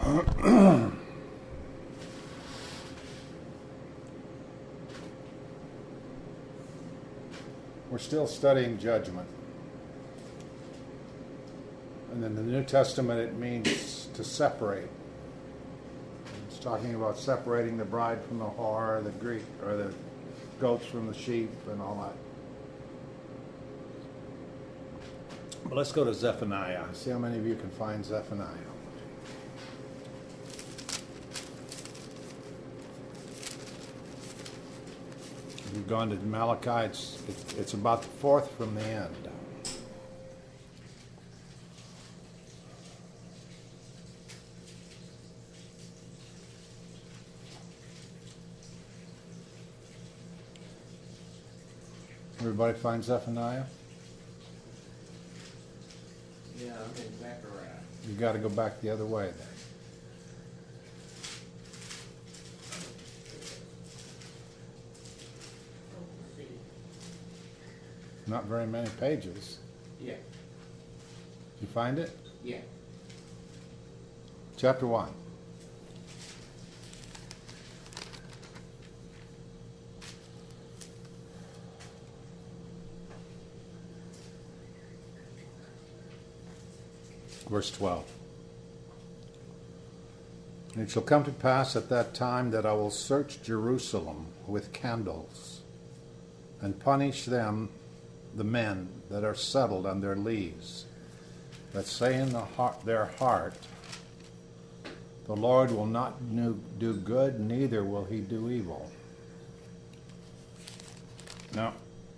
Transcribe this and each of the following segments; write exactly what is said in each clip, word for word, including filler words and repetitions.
We're still studying judgment. And in the New Testament it means to separate. It's talking about separating the bride from the whore, the Greek, or the goats from the sheep and all that. But let's go to Zephaniah. See how many of you can find Zephaniah. We've gone to Malachi. It's, it's about the fourth from the end. Everybody find Zephaniah? Yeah, I'm in Zechariah. You got to go back the other way then. Not very many pages. Yeah. Did you find it? Yeah. Chapter one. Verse twelve. And it shall come to pass at that time that I will search Jerusalem with candles, and punish them, the men that are settled on their lees, that say in the heart, their heart, the Lord will not do good, neither will he do evil. Now,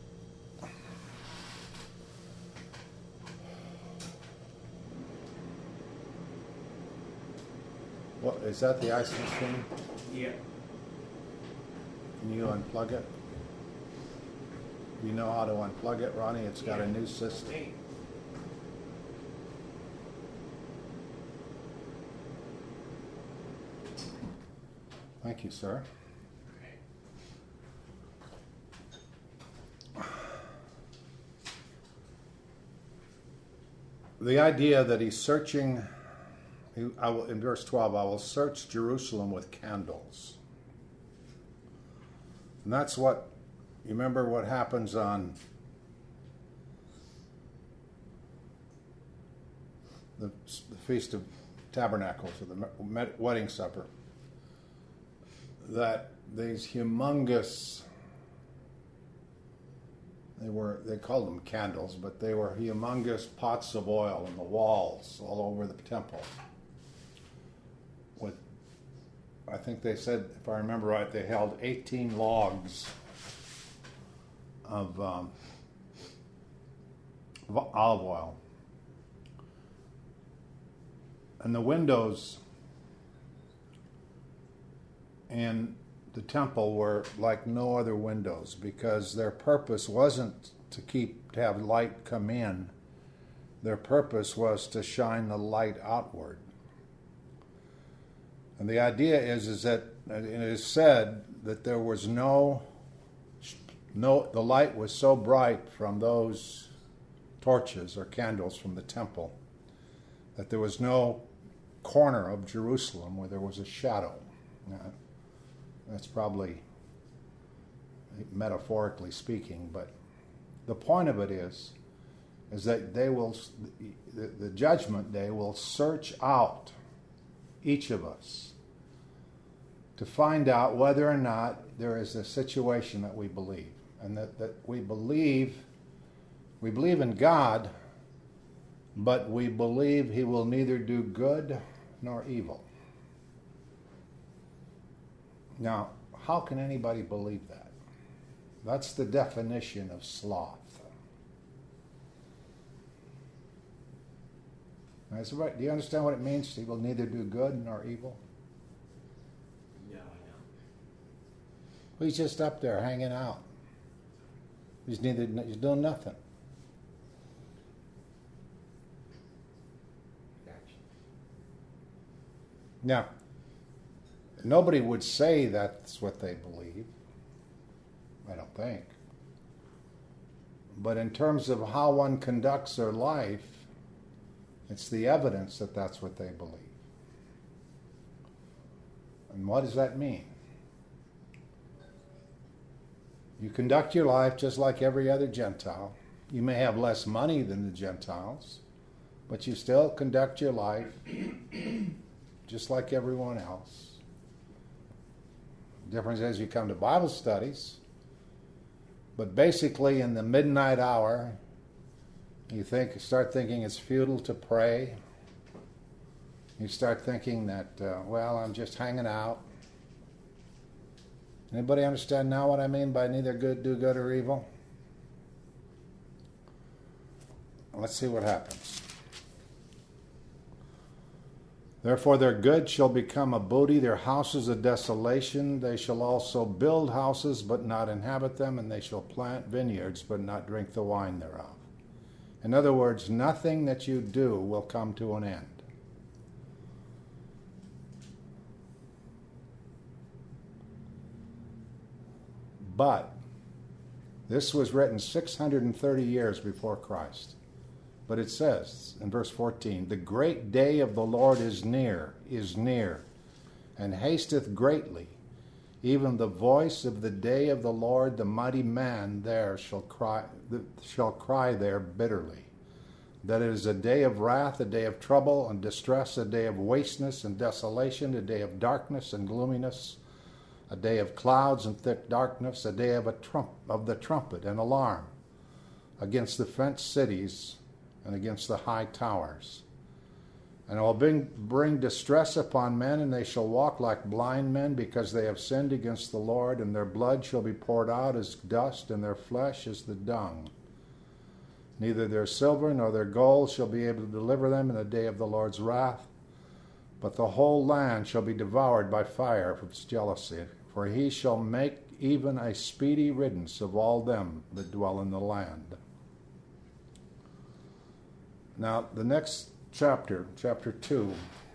what is that, the ice machine? Yeah. Can you unplug it? You know how to unplug it, Ronnie? It's got Yeah. a new system. Hey. Thank you, sir. The idea that he's searching, he, I will, in verse twelve, I will search Jerusalem with candles. And that's what, you remember what happens on the, the Feast of Tabernacles, or the wedding supper, that these humongous, they were, they called them candles, but they were humongous pots of oil in the walls all over the temple. With, I think they said, if I remember right, they held eighteen logs of, um, of olive oil. And the windows in the temple were like no other windows, because their purpose wasn't to keep to have light come in. Their purpose was to shine the light outward. And the idea is is that it is said that there was no no the light was so bright from those torches or candles from the temple that there was no corner of Jerusalem where there was a shadow. Now, that's probably metaphorically speaking, but the point of it is, is that they will, the, the judgment day will search out each of us to find out whether or not there is a situation that we believe, and that, that we believe, we believe in God, but we believe he will neither do good nor evil. Now, how can anybody believe that? That's the definition of sloth. Now, is it right? Do you understand what it means? He will neither do good nor evil? No, I know. Well, he's just up there hanging out. He's neither. He's doing nothing. Gotcha. Now, nobody would say that's what they believe. I don't think. But in terms of how one conducts their life, it's the evidence that that's what they believe. And what does that mean? You conduct your life just like every other Gentile. You may have less money than the Gentiles, but you still conduct your life just like everyone else. The difference is you come to Bible studies, but basically in the midnight hour, you think, start thinking it's futile to pray. You start thinking that, uh, well, I'm just hanging out. Anybody understand now what I mean by neither good do good or evil? Let's see what happens. Therefore their good shall become a booty, their houses a desolation. They shall also build houses, but not inhabit them, and they shall plant vineyards, but not drink the wine thereof. In other words, nothing that you do will come to an end. But this was written six hundred thirty years before Christ. But it says in verse fourteen, the great day of the Lord is near, is near, and hasteth greatly. Even the voice of the day of the Lord, the mighty man there shall cry, shall cry there bitterly. That it is a day of wrath, a day of trouble and distress, a day of wasteness and desolation, a day of darkness and gloominess, a day of clouds and thick darkness, a day of a trump of the trumpet and alarm against the fenced cities and against the high towers. And I will bring, bring distress upon men, and they shall walk like blind men, because they have sinned against the Lord, and their blood shall be poured out as dust, and their flesh as the dung. Neither their silver nor their gold shall be able to deliver them in the day of the Lord's wrath, but the whole land shall be devoured by fire for its jealousy. For he shall make even a speedy riddance of all them that dwell in the land. Now, the next chapter, chapter two,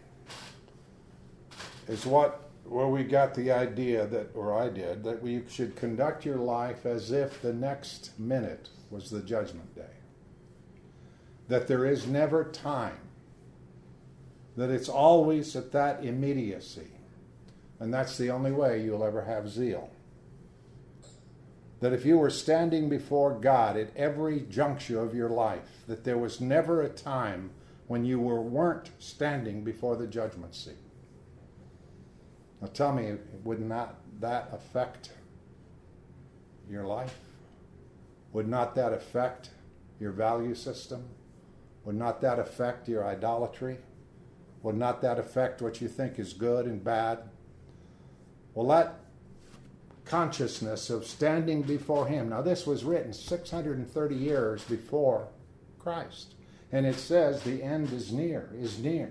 is what where we got the idea that, or I did, that we should conduct your life as if the next minute was the judgment day. That there is never time. That it's always at that immediacy. And that's the only way you'll ever have zeal. That if you were standing before God at every juncture of your life, that there was never a time when you were, weren't standing before the judgment seat. Now tell me, would not that affect your life? Would not that affect your value system? Would not that affect your idolatry? Would not that affect what you think is good and bad? Well, that consciousness of standing before him. Now, this was written six hundred thirty years before Christ. And it says the end is near, is near.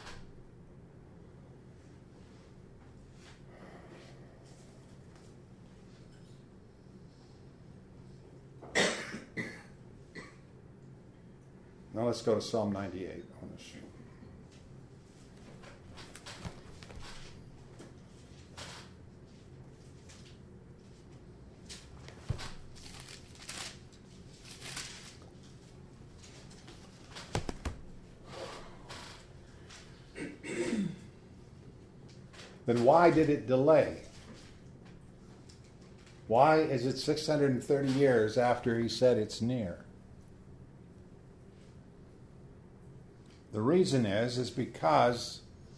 Now let's go to Psalm ninety-eight on this. Then why did it delay? Why is it six hundred thirty years after he said it's near? The reason is, is because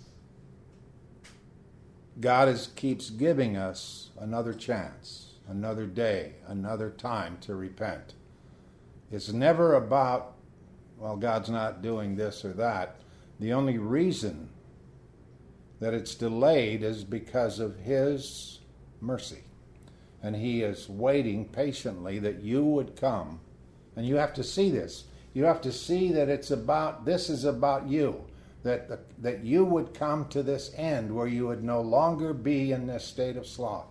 God is, keeps giving us another chance, another day, another time to repent. It's never about, well, God's not doing this or that. The only reason that it's delayed is because of his mercy. And he is waiting patiently that you would come. And you have to see this. You have to see that it's about, this is about you. That, the, that you would come to this end where you would no longer be in this state of sloth.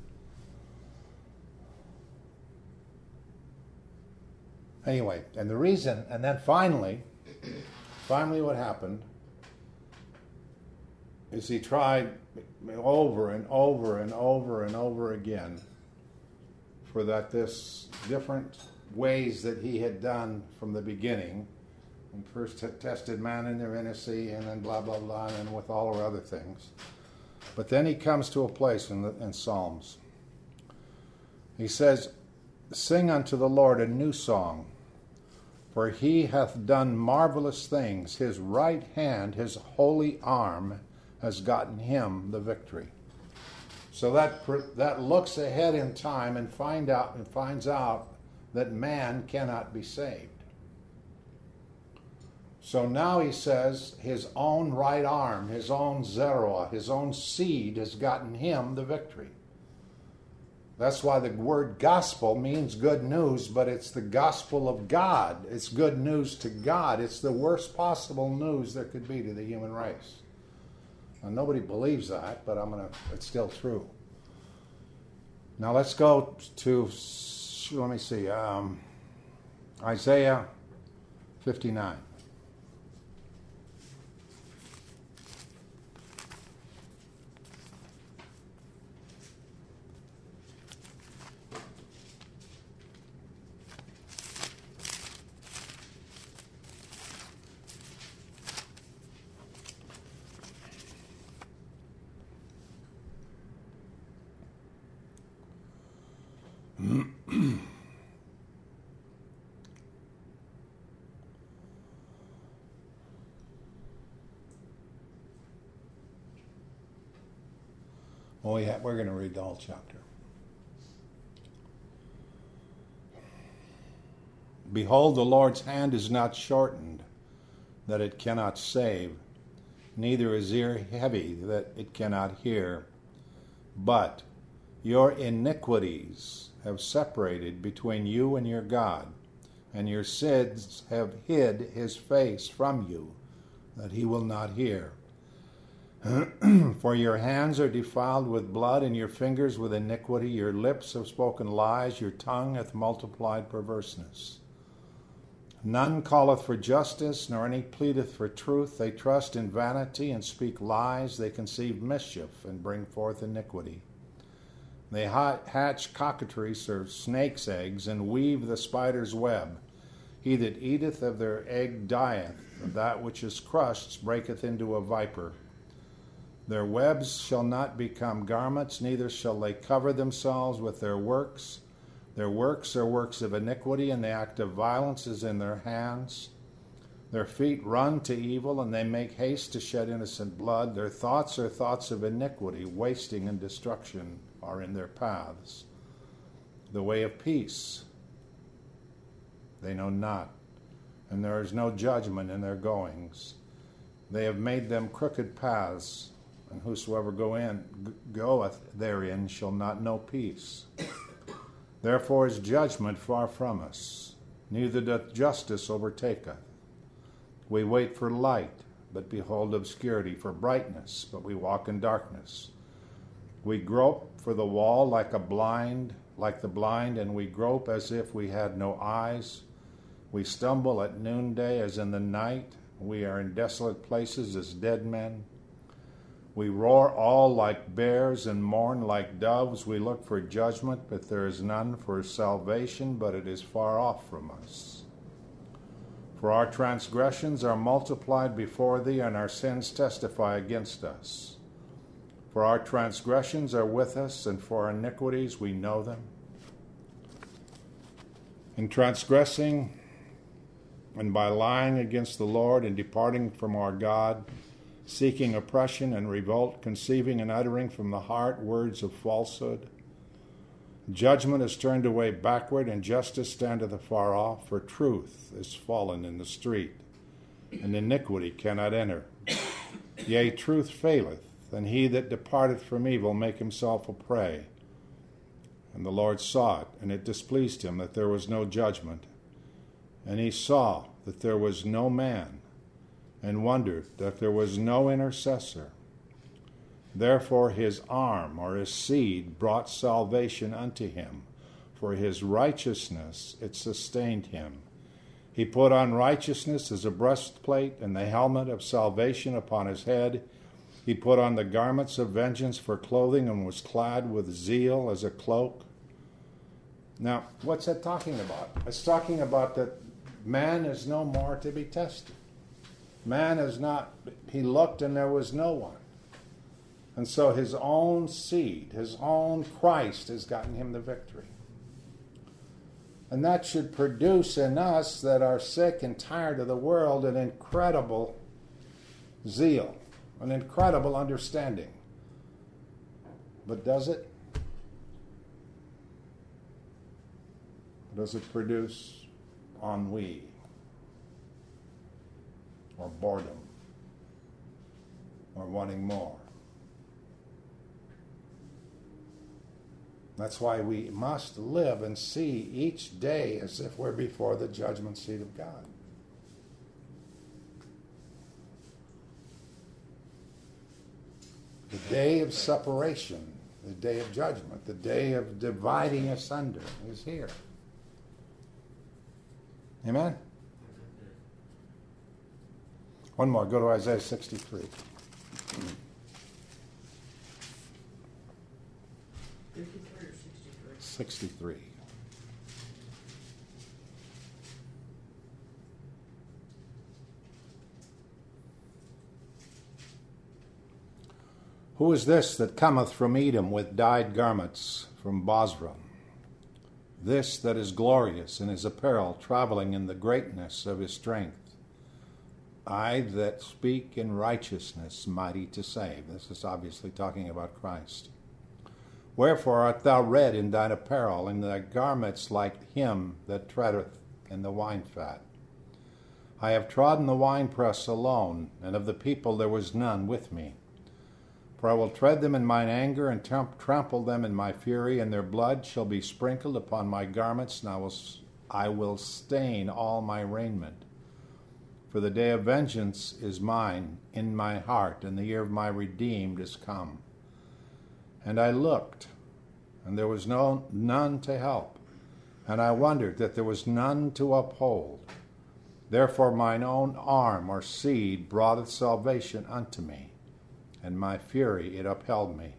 Anyway, and the reason, and then finally, finally what happened is he tried over and over and over and over again for that this different ways that he had done from the beginning, and first t- tested man in their innocency, and then blah blah blah, and with all our other things. But then he comes to a place in, the, in Psalms. He says, "Sing unto the Lord a new song, for he hath done marvelous things. His right hand, his holy arm, has gotten him the victory." So that that looks ahead in time and find out and finds out that man cannot be saved. So now he says his own right arm, his own Zeruah, his own seed has gotten him the victory. That's why the word gospel means good news, but it's the gospel of God. It's good news to God. It's the worst possible news there could be to the human race. Now, nobody believes that, but I'm gonna. It's still true. Now let's go to, let me see, um, Isaiah fifty-nine. Oh yeah, we're going to read the whole chapter. "Behold, the Lord's hand is not shortened, that it cannot save, neither is ear heavy, that it cannot hear. But your iniquities have separated between you and your God, and your sins have hid his face from you, that he will not hear. For your hands are defiled with blood, and your fingers with iniquity. Your lips have spoken lies, your tongue hath multiplied perverseness. None calleth for justice, nor any pleadeth for truth. They trust in vanity and speak lies. They conceive mischief and bring forth iniquity. They hatch cockatrices or snake's eggs, and weave the spider's web. He that eateth of their egg dieth, and that which is crushed breaketh into a viper. Their webs shall not become garments, neither shall they cover themselves with their works. Their works are works of iniquity, and the act of violence is in their hands. Their feet run to evil, and they make haste to shed innocent blood. Their thoughts are thoughts of iniquity, wasting and destruction are in their paths. The way of peace they know not, and there is no judgment in their goings. They have made them crooked paths, and whosoever go in, goeth therein shall not know peace. Therefore is judgment far from us, neither doth justice overtaketh. We wait for light, but behold obscurity, for brightness, but we walk in darkness. We grope for the wall like a blind, like the blind, and we grope as if we had no eyes. We stumble at noonday as in the night. We are in desolate places as dead men. We roar all like bears and mourn like doves. We look for judgment, but there is none, for salvation, but it is far off from us. For our transgressions are multiplied before thee, and our sins testify against us. For our transgressions are with us, and for our iniquities we know them. In transgressing and by lying against the Lord and departing from our God, seeking oppression and revolt, conceiving and uttering from the heart words of falsehood. Judgment is turned away backward, and justice standeth afar off, for truth is fallen in the street, and iniquity cannot enter. Yea, truth faileth, and he that departeth from evil make himself a prey. And the Lord saw it, and it displeased him that there was no judgment. And he saw that there was no man, and wondered that there was no intercessor. Therefore his arm or his seed brought salvation unto him, for his righteousness it sustained him. He put on righteousness as a breastplate, and the helmet of salvation upon his head. He put on the garments of vengeance for clothing, and was clad with zeal as a cloak. Now, what's that talking about? It's talking about that man is no more to be tested. Man is not, he looked and there was no one. And so his own seed, his own Christ has gotten him the victory. And that should produce in us that are sick and tired of the world an incredible zeal, an incredible understanding. But does it? Does it produce ennui or boredom or wanting more? That's why we must live and see each day as if we're before the judgment seat of God. The day of separation, the day of judgment, the day of dividing asunder is here. Amen? One more. Go to Isaiah sixty-three. fifty-three or sixty-three? sixty-three. Who is this that cometh from Edom with dyed garments from Bozrah? This that is glorious in his apparel, traveling in the greatness of his strength. I that speak in righteousness, mighty to save. This is obviously talking about Christ. Wherefore art thou red in thine apparel, and thy garments like him that treadeth in the wine fat? I have trodden the winepress alone, and of the people there was none with me. For I will tread them in mine anger, and trample them in my fury, and their blood shall be sprinkled upon my garments, and I will, I will stain all my raiment. For the day of vengeance is mine in my heart, and the year of my redeemed is come. And I looked, and there was no none to help, and I wondered that there was none to uphold. Therefore mine own arm or seed broughteth salvation unto me, and my fury it upheld me.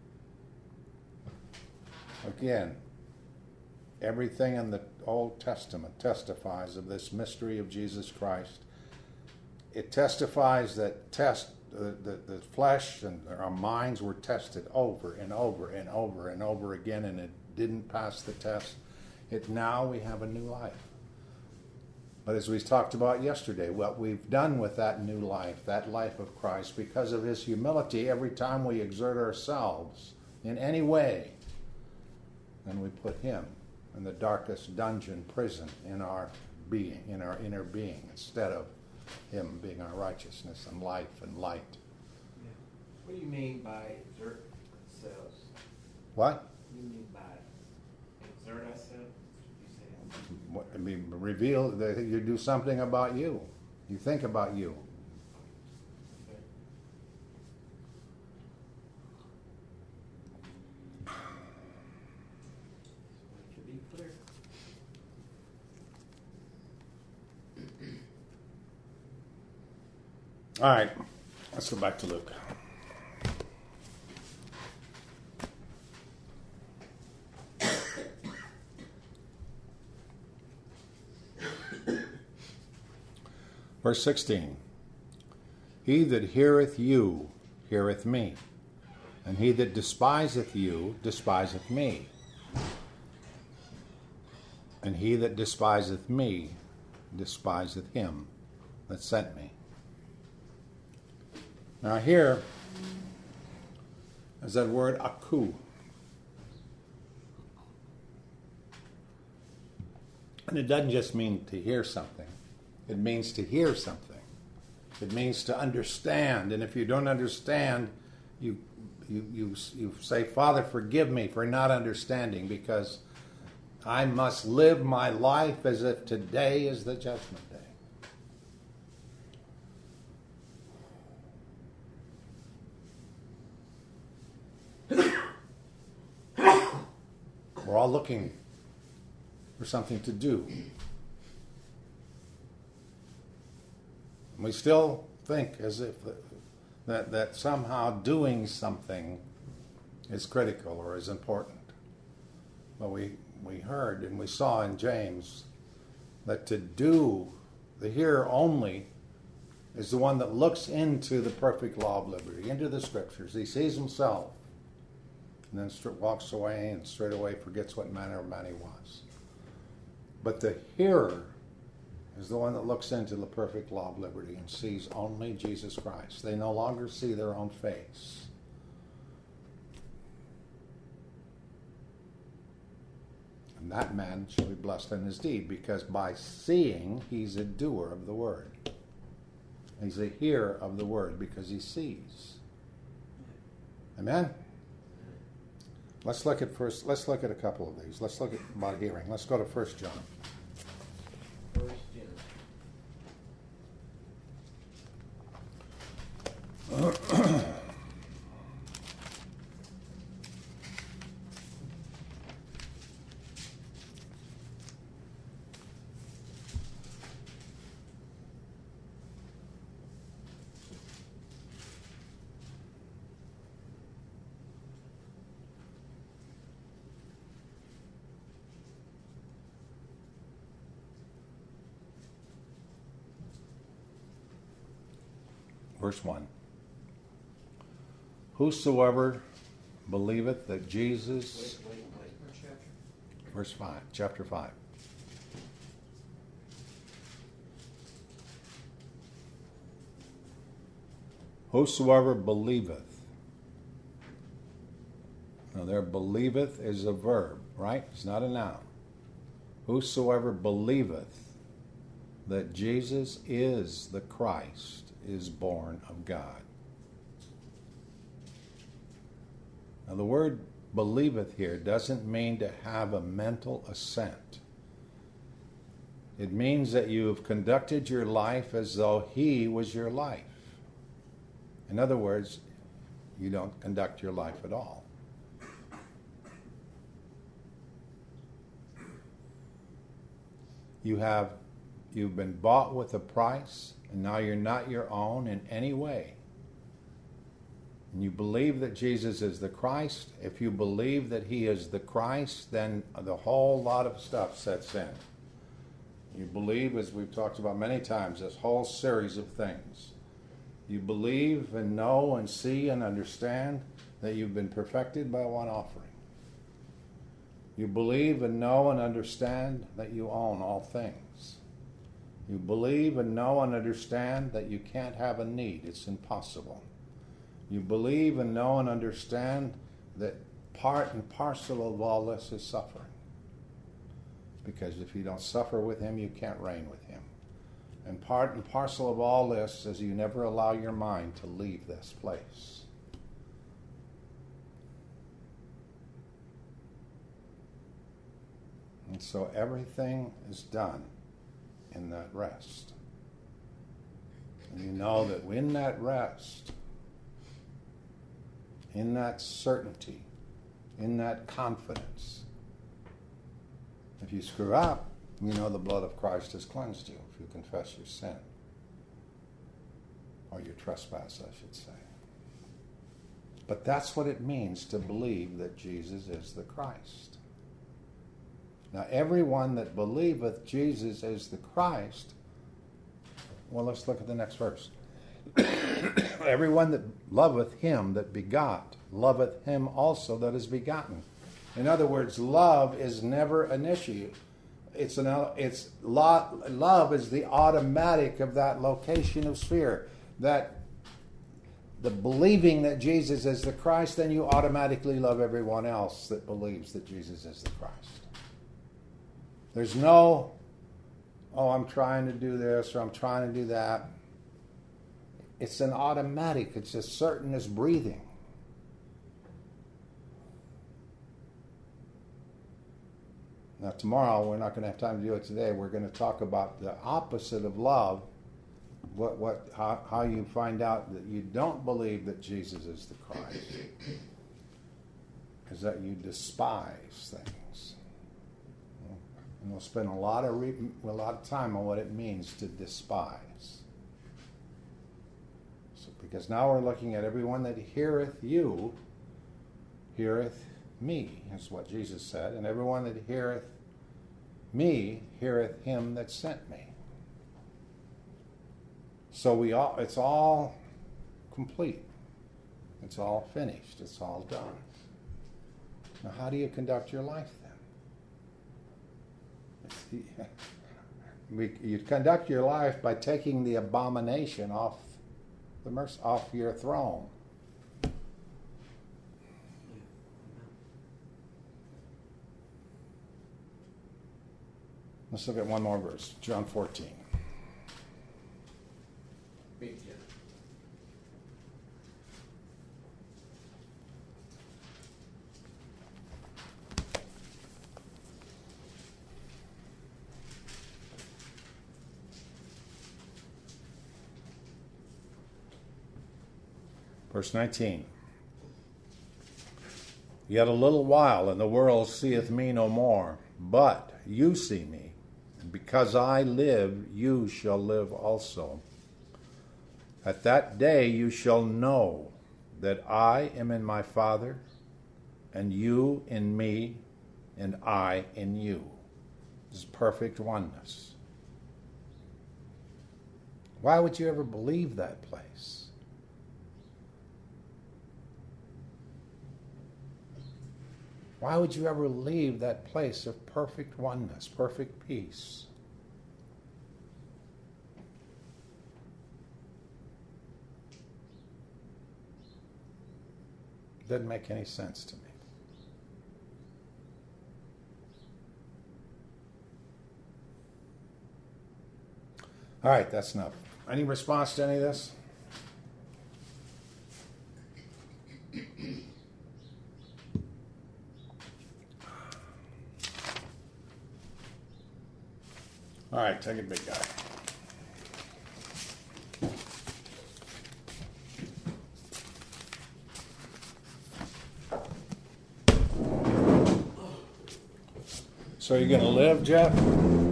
Again, everything in the Old Testament testifies of this mystery of Jesus Christ. It testifies that test the, the, the flesh and our minds were tested over and over and over and over again, and it didn't pass the test. It now we have a new life. But as we talked about yesterday, what we've done with that new life, that life of Christ, because of his humility, every time we exert ourselves in any way, then we put him in the darkest dungeon, prison in our being, in our inner being, instead of him being our righteousness and life and light. Yeah. What do you mean by exert ourselves? What? What do you mean by exert ourselves? What, I mean, reveal that you do something about you. You think about you. Okay. So to be clear. All right, let's go back to Luke. Verse sixteen, he that heareth you heareth me, and he that despiseth you despiseth me, and he that despiseth me despiseth him that sent me. Now here is that word aku. And it doesn't just mean to hear something. It means to hear something. It means to understand. And if you don't understand, you you you you say, Father, forgive me for not understanding, because I must live my life as if today is the judgment day. We're all looking for something to do. We still think as if that, that somehow doing something is critical or is important. But we, we heard and we saw in James that to do, the hear only, is the one that looks into the perfect law of liberty, into the scriptures. He sees himself and then st- walks away and straight away forgets what manner of man he was. But the hearer is the one that looks into the perfect law of liberty and sees only Jesus Christ. They no longer see their own face. And that man shall be blessed in his deed, because by seeing, he's a doer of the word. He's a hearer of the word because he sees. Amen? Let's look at first. Let's look at a couple of these. Let's look at about hearing. Let's go to First John. First John. Verse one. Whosoever believeth that Jesus... Wait, wait, wait. What chapter? Verse five, chapter five. Whosoever believeth. Now there, believeth is a verb, right? It's not a noun. Whosoever believeth that Jesus is the Christ is born of God. Now the word believeth here doesn't mean to have a mental assent. It means that you have conducted your life as though he was your life. In other words, you don't conduct your life at all. You have, you've been bought with a price, and now you're not your own in any way. And you believe that Jesus is the Christ. If you believe that he is the Christ, then the whole lot of stuff sets in. You believe, as we've talked about many times, this whole series of things. You believe and know and see and understand that you've been perfected by one offering. You believe and know and understand that you own all things. You believe and know and understand that you can't have a need. It's impossible. You believe and know and understand that part and parcel of all this is suffering. Because if you don't suffer with him, you can't reign with him. And part and parcel of all this is you never allow your mind to leave this place. And so everything is done in that rest. And you know that in that rest, in that certainty, in that confidence, if you screw up, you know the blood of Christ has cleansed you if you confess your sin. Or your trespass, I should say. But that's what it means to believe that Jesus is the Christ. Now, everyone that believeth Jesus is the Christ, well, let's look at the next verse. Everyone that loveth him that begot, loveth him also that is begotten. In other words, love is never an issue. It's an it's love is the automatic of that location of sphere. That the believing that Jesus is the Christ, then you automatically love everyone else that believes that Jesus is the Christ. There's no, oh, I'm trying to do this or I'm trying to do that. It's an automatic. It's as certain as breathing. Now, tomorrow, we're not going to have time to do it today. We're going to talk about the opposite of love. What, what, how, how you find out that you don't believe that Jesus is the Christ is that you despise things. And we'll spend a lot of re- a lot of time on what it means to despise. So, because now we're looking at everyone that heareth you, heareth me, is what Jesus said, and everyone that heareth me, heareth him that sent me. So we all, it's all complete. It's all finished. It's all done. Now, how do you conduct your life then? We, you conduct your life by taking the abomination off the mercy, off your throne. Let's look at one more verse, John fourteen. Big deal. Verse nineteen. Yet a little while, and the world seeth me no more, but you see me, and because I live, you shall live also. At that day you shall know that I am in my Father, and you in me, and I in you. This is perfect oneness. Why would you ever believe that place? Why would you ever leave that place of perfect oneness, perfect peace? Doesn't make any sense to me. All right, that's enough. Any response to any of this? All right, take it, big guy. So you're going to live, Jeff?